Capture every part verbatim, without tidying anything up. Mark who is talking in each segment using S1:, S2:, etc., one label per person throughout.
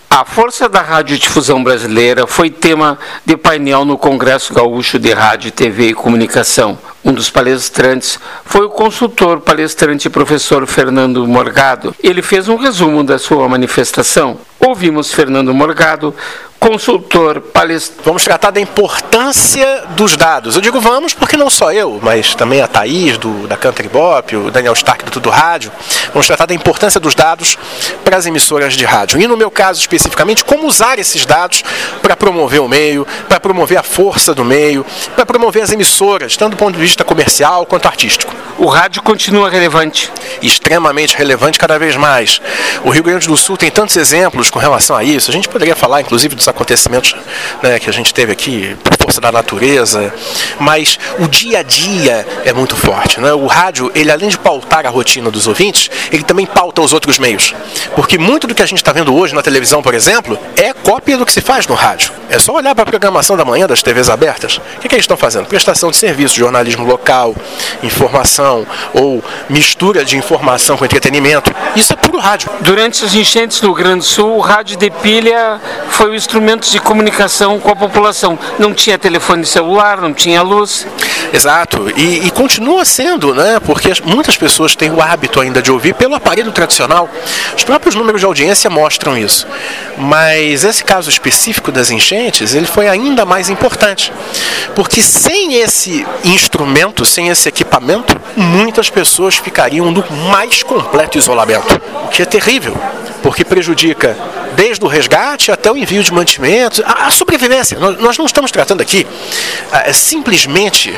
S1: A força da radiodifusão brasileira foi tema de painel no Congresso Gaúcho de Rádio, T V e Comunicação. Um dos palestrantes foi o consultor, palestrante e professor Fernando Morgado. Ele fez um resumo da sua manifestação. Ouvimos Fernando Morgado, consultor, palestrante.
S2: Vamos tratar da importância dos dados. Eu digo vamos porque não só eu, mas também a Thaís, do, da Country Bop, o Daniel Stark, do Tudo Rádio. Vamos tratar da importância dos dados para as emissoras de rádio. E no meu caso, especificamente, como usar esses dados para promover o meio, para promover a força do meio, para promover as emissoras, tanto do ponto de vista comercial quanto artístico.
S1: O rádio continua relevante?
S2: Extremamente relevante cada vez mais. O Rio Grande do Sul tem tantos exemplos com relação a isso. A gente poderia falar, inclusive, dos acontecimentos, né, que a gente teve aqui, por força da natureza, mas o dia a dia é muito forte, né? O rádio, ele além de pautar a rotina dos ouvintes, ele também pauta os outros meios. Porque muito do que a gente está vendo hoje na televisão, por exemplo, é cópia do que se faz no rádio. É só olhar para a programação da manhã das T Vs abertas. O que, que eles estão fazendo? Prestação de serviço, jornalismo local, informação ou mistura de informação com entretenimento. Isso é puro rádio.
S1: Durante as enchentes no Rio Grande do Sul, o rádio de pilha foi o instrumento de comunicação com a população. Não tinha telefone celular, não tinha luz.
S2: Exato. E, e continua sendo, né? Porque muitas pessoas têm o hábito ainda de ouvir pelo aparelho tradicional. Os próprios números de audiência mostram isso. Mas esse caso específico das enchentes, ele foi ainda mais importante. Porque sem esse instrumento, sem esse equipamento, muitas pessoas ficariam no mais completo isolamento. O que é terrível, porque prejudica desde o resgate até o envio de mantimentos, a sobrevivência. Nós não estamos tratando aqui é, simplesmente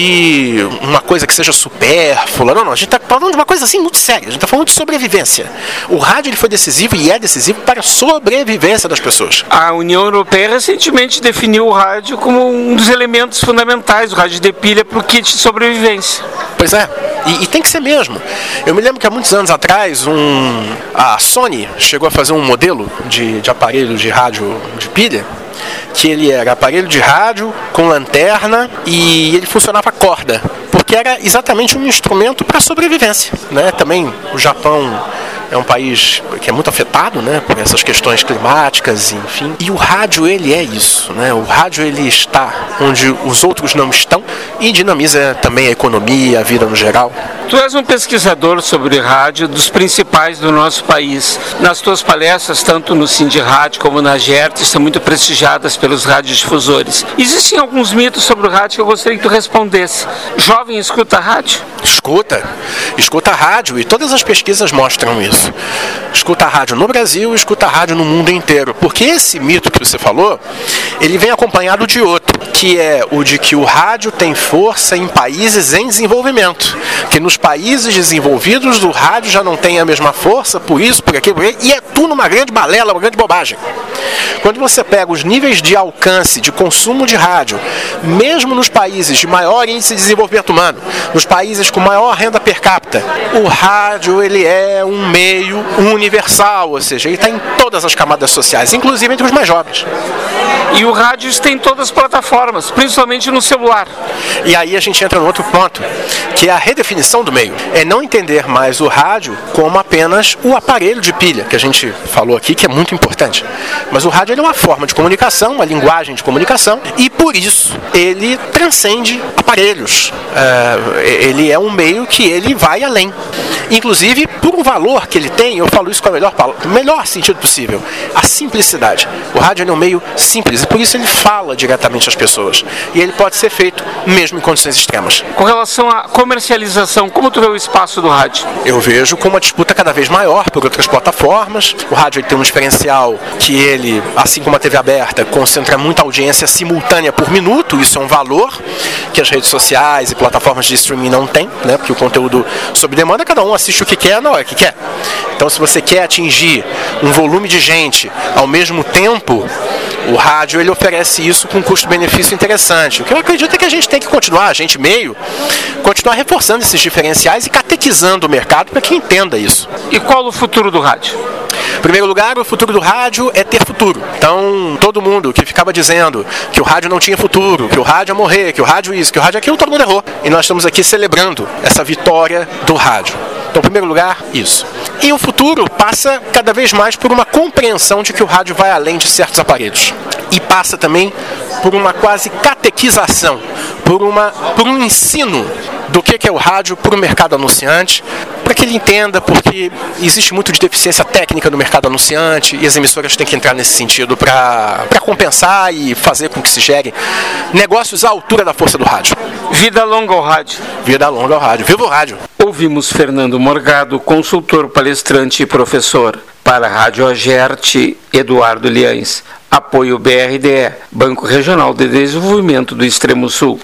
S2: de uma coisa que seja supérflua. Não, não. A gente está falando de uma coisa assim muito séria. A gente está falando de sobrevivência. O rádio ele foi decisivo e é decisivo para a sobrevivência das pessoas.
S1: A União Europeia recentemente definiu o rádio como um dos elementos fundamentais, o rádio de pilha, para o kit de sobrevivência.
S2: Pois é. E, e tem que ser mesmo. Eu me lembro que há muitos anos atrás um, a Sony chegou a fazer um modelo de, de aparelho de rádio de pilha, que ele era aparelho de rádio com lanterna e ele funcionava a corda, porque era exatamente um instrumento para sobrevivência, né? Também o Japão é um país que é muito afetado, né, por essas questões climáticas, enfim. E o rádio, ele é isso, né? O rádio, ele está onde os outros não estão e dinamiza também a economia, a vida no geral.
S1: Tu és um pesquisador sobre rádio dos principais do nosso país. Nas tuas palestras, tanto no Cindy Rádio como na GERT, são muito prestigiadas pelos radiodifusores. Existem alguns mitos sobre o rádio que eu gostaria que tu respondesse. Jovem escuta rádio?
S2: Escuta. Escuta rádio e todas as pesquisas mostram isso. Escuta rádio no Brasil, escuta rádio no mundo inteiro. Porque esse mito que você falou, ele vem acompanhado de outro, que é o de que o rádio tem força em países em desenvolvimento. Que nos países desenvolvidos o rádio já não tem a mesma força, por isso, por aquilo, por aquilo, e é tudo uma grande balela, uma grande bobagem. Quando você pega os níveis de alcance, de consumo de rádio, mesmo nos países de maior índice de desenvolvimento humano, nos países com maior renda per capita, o rádio ele é um meio universal, ou seja, ele está em todas as camadas sociais, inclusive entre os mais jovens.
S1: E o rádio está em todas as plataformas, principalmente no celular.
S2: E aí a gente entra no outro ponto, que é a redefinição do meio. É não entender mais o rádio como apenas o aparelho de pilha, que a gente falou aqui, que é muito importante. Mas o rádio ele é uma forma de comunicação, uma linguagem de comunicação, e por isso ele transcende aparelhos. É, ele é um meio que ele vai além. Inclusive, por um valor que ele tem, eu falo isso com o melhor, melhor sentido possível, a simplicidade. O rádio é um meio simples e por isso ele fala diretamente às pessoas. E ele pode ser feito mesmo em condições extremas.
S1: Com relação à comercialização, como tu vê o espaço do rádio?
S2: Eu vejo com uma disputa cada vez maior por outras plataformas. O rádio ele tem um diferencial que ele, assim como a T V aberta, concentra muita audiência simultânea por minuto. Isso é um valor que as redes sociais e plataformas de streaming não têm, né? Porque o conteúdo sob demanda, cada um assiste o que quer na hora que quer. Então, se você quer atingir um volume de gente ao mesmo tempo, o rádio ele oferece isso com um custo-benefício interessante. O que eu acredito é que a gente tem que continuar, a gente meio, continuar reforçando esses diferenciais e catequizando o mercado para que entenda isso.
S1: E qual o futuro do rádio?
S2: Em primeiro lugar, o futuro do rádio é ter futuro. Então, todo mundo que ficava dizendo que o rádio não tinha futuro, que o rádio ia morrer, que o rádio isso, que o rádio aquilo, todo mundo errou. E nós estamos aqui celebrando essa vitória do rádio. Então, em primeiro lugar, isso. E o futuro passa cada vez mais por uma compreensão de que o rádio vai além de certos aparelhos. E passa também por uma quase catequização, por, uma, por um ensino do que é o rádio para o mercado anunciante, para que ele entenda, porque existe muito de deficiência técnica no mercado anunciante e as emissoras têm que entrar nesse sentido para compensar e fazer com que se gere negócios à altura da força do rádio.
S1: Vida longa ao rádio.
S2: Vida longa ao rádio. Viva o rádio!
S1: Ouvimos Fernando Morgado, consultor, palestrante e professor. Para a Rádio Agerte, Eduardo Liães. Apoio B R D E, Banco Regional de Desenvolvimento do Extremo Sul.